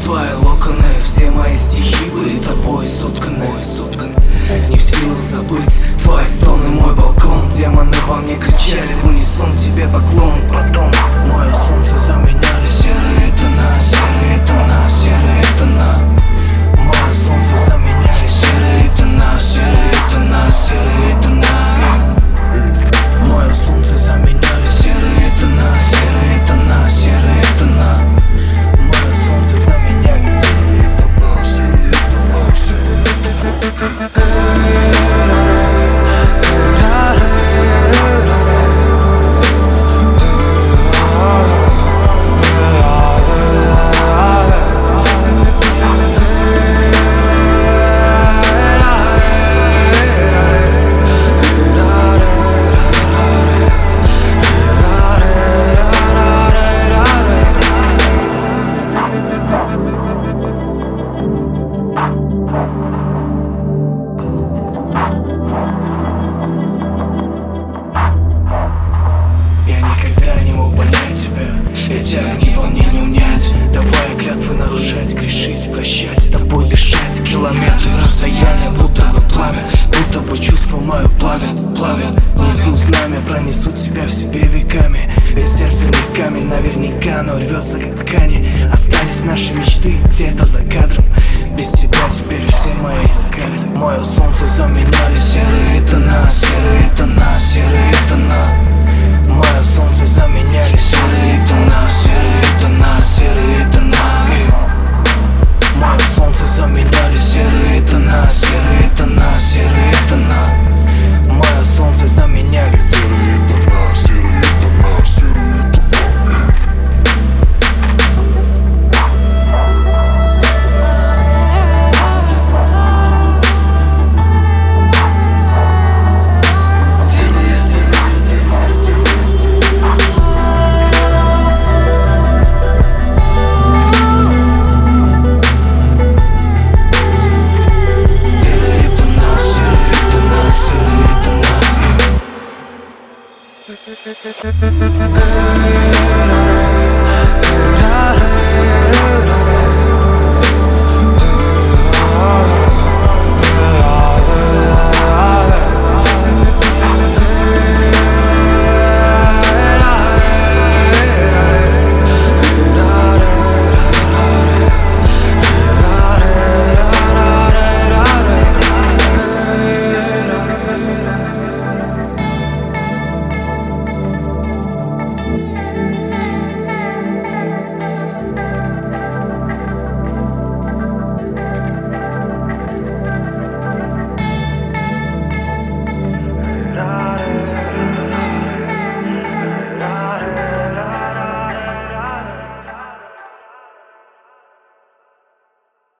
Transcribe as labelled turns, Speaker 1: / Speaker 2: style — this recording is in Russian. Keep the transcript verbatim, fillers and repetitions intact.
Speaker 1: твои локоны, все мои стихи были тобой сотканы. Не в силах забыть твои стоны, мой балкон. Демоны во мне кричали в унисон тебе поклон. Потом мое солнце заменяли серые тона, серые тона, серые тона. Мое солнце заменяли серые тона, серые тона, серые тона. Мое солнце заменяли серые тона, серые тона, серые тона. Мое солнце заменяли серые тона, серые тона, серые тона. Эти огни во мне не унять, давая клятвы нарушать, грешить, прощать, тобой дышать. Километры расстояния, будто бы пламя, будто бы чувство мое плавят, плавят. Внизу знамя пронесут тебя в себе веками. Ведь сердце не камень, наверняка оно рвется как ткани. Остались наши мечты где-то за кадром. Без тебя теперь все мои закаты. Мое солнце заменяли серые тона, серые тона, серые тона. Мое солнце заменяли серые тона, серые тона, серые тона. Мое солнце заменяли серые тона, серые тона, серые тона. Мое солнце заменяли серые тона, серые тона, серые тона.
Speaker 2: We'll be right back.